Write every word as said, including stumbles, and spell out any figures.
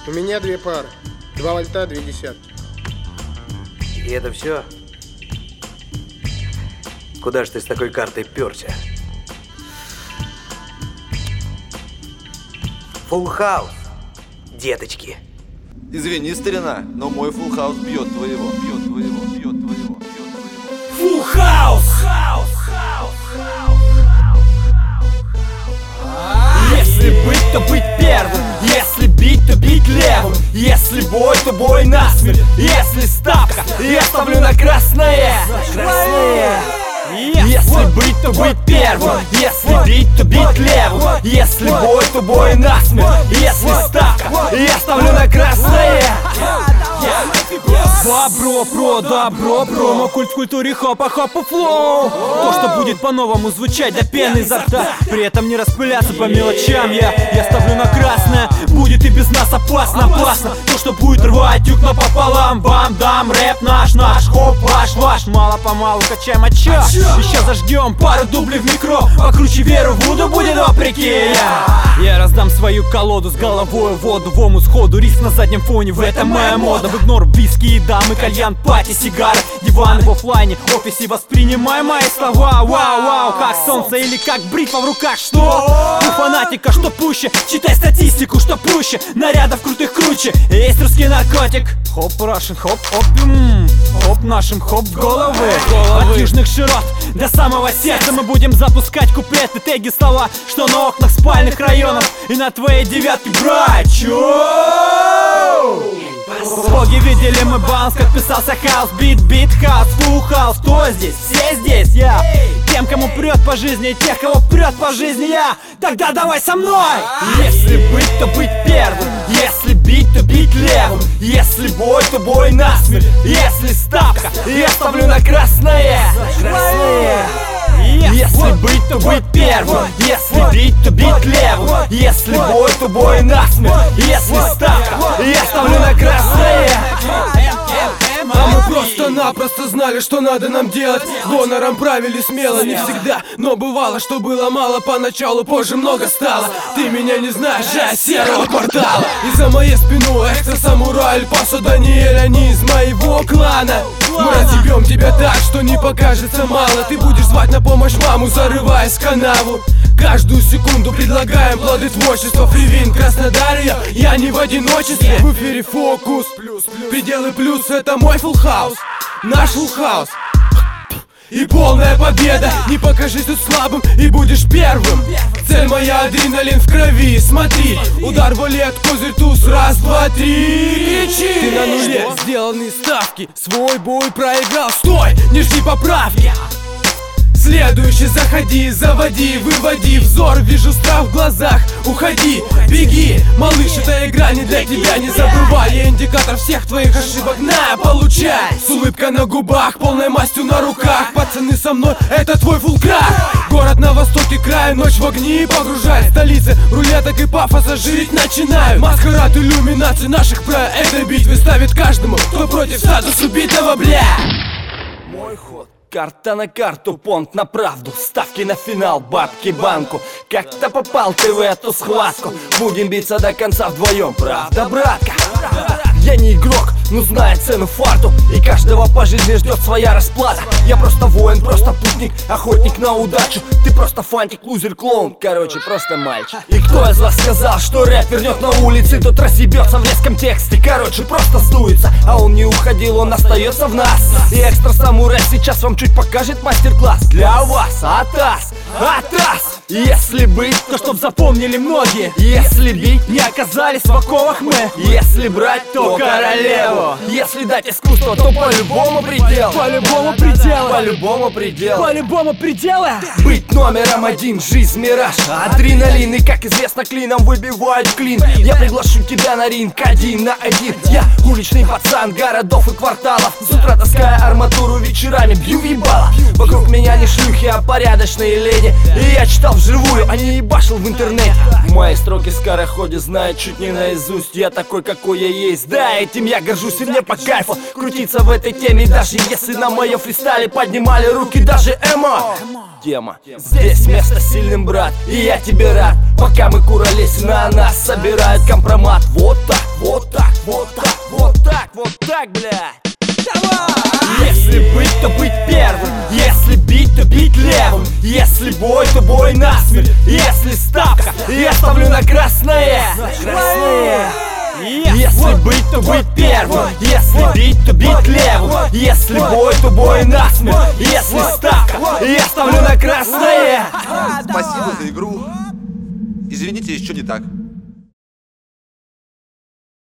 У меня две пары. Два вольта, две десятки. И это все? Куда же ты с такой картой перся? Фулл хаус, деточки. Извини, старина, но мой фулл хаус бьет твоего, бьет твоего, бьет твоего, бьет твоего. Фулл хаус! Если быть, то быть первым. Если бить, то бить левым. Если бой, то бой насмерть. Если ставка, я ставлю на красное. Красное. Если быть, то быть первым. Если бить, то бить левым. Если бой, то бой насмерть. Если ставка, я ставлю на красное. Бобро, про, добро, промо, культ в культуре хопа, хопа, флоу. То, что будет по-новому звучать до пены изо рта, при этом не распыляться по мелочам. Я, я ставлю на красное, будет и без нас опасно, опасно. То, что будет рвать юг напополам. Бам-дам, рэп наш, наш, хоп, ваш, ваш. Мало-помалу качаем отчет. Еще зажгем пару дублей в микро. Покруче веру в Вуду будет вопреки. Я, я раздам свою колоду с головой в воду, в ому сходу. Риск на заднем фоне, в этом моя мода. В игнор виски и дамы, кальян, пати, сигары, диваны в оффлайне, офисе. Воспринимай мои слова, вау-вау, как солнце или как бритва в руках. Что? У фанатика, что пуще, читай статистику, что проще. Нарядов крутых круче, есть русский наркотик. Хоп, Russian, хоп, опиум. Хоп нашим, хоп в головы. От южных широт до самого сердца мы будем запускать куплеты, теги, слова, что на окнах спальных районов и на твоей девятке, брать. Боги видели мы баланс, как писался хаус. Бит, бит, хаус, фулл хаус. Кто здесь? Все здесь, я. Тем, кому прет по жизни, и тех, кого прет по жизни, я. Тогда давай со мной. Если быть, то быть первым. Если бить, то бить левым. Если бой, то бой насмерть. Если ставка, я ставлю на красное. Красное. Если быть, то быть первым. Если бить, то бить левым. Если бой, то бой насмерть. Если ставка, я ставлю на красное. А мы просто-напросто знали, что надо нам делать. С донором правили смело, не всегда, но бывало, что было мало поначалу, позже много стало. Ты меня не знаешь, я серого квартала. И за моей спиной экстра-самурай Эль Пасо Даниэль, они из моего клана. Мы разъебем тебя так, что не покажется мало. Ты будешь звать на помощь маму, зарываясь в канаву. Каждую секунду предлагаем плоды творчества. Фривин, Краснодарья, я не в одиночестве. В эфире фокус, пределы плюс, это мой фулл хаус. Наш фулл хаус и полная победа. Не покажись тут слабым и будешь первым. Цель моя, адреналин в крови. Смотри, удар, валет, козырь, туз. Раз, два, три, кричи. Ты на нуле, сделанные ставки. Свой бой проиграл, стой, не жди поправки. Следующий заходи, заводи, выводи взор. Вижу страх в глазах, уходи, беги. Малыш, эта игра не для тебя, не забывай. Я индикатор всех твоих ошибок, на, получай. С улыбкой на губах, полной мастью на руках. Пацаны со мной, это твой фулл крак. Город на востоке края, ночь в огни погружает. Столицы, рулеток и пафоса жить начинают. Маскарад, иллюминации наших про этой битвы ставит каждому, кто против статус убитого, бля. Мой ход. Карта на карту, понт на правду. Ставки на финал, бабки банку. Как-то попал ты в эту схватку. Будем биться до конца вдвоем, правда, братка? Я не игрок, но знаю цену фарту. И каждого по жизни ждет своя расплата. Я просто воин, просто путник, охотник на удачу. Ты просто фантик, лузер, клоун. Короче, просто мальчик. И кто из вас сказал, что рэп вернет на улице? Тот разъебется в резком тексте. Короче, просто сдуется. А он не уходил, он остается в нас. И экстра-самурай сейчас вам чуть покажет мастер-класс. Для вас, атас, атас. Если быть, то чтоб запомнили многие. Если бить, не оказались в оковах мы. Если брать, то королеву. Если дать искусство, то по-любому предел. По-любому предела. По-любому предел. По-любому предела. Быть номером один, жизнь мираж. Адреналин, и как известно, клином выбивают клин. Я приглашу тебя на ринг один на один. Я уличный пацан городов и кварталов. С утра таская арматуру, вечерами бью в ебало. Вокруг меня не шлюхи, а порядочные леди. И я читал вживую, а не ебашил в интернете. Мои строки скороходе знают чуть не наизусть. Я такой, какой я есть, да, этим я горжусь. И мне по кайфу крутиться в этой теме. Даже если на моем фристайле поднимали руки даже эмо. тема. Здесь место сильным, брат, и я тебе рад. Пока мы курались, на нас собирают компромат. Вот так, вот так, вот так, вот так, вот так, блядь. Если быть, то быть первым. Если бить, то бить левым. Если бой, то бой насмерть. Если ставка, я ставлю на красное. Красное. Если быть, то быть первым. Если бить, то бить левым. Если бой, то бой насмерть. Если ставка, я ставлю на красное. Спасибо за игру. Извините, еще не так.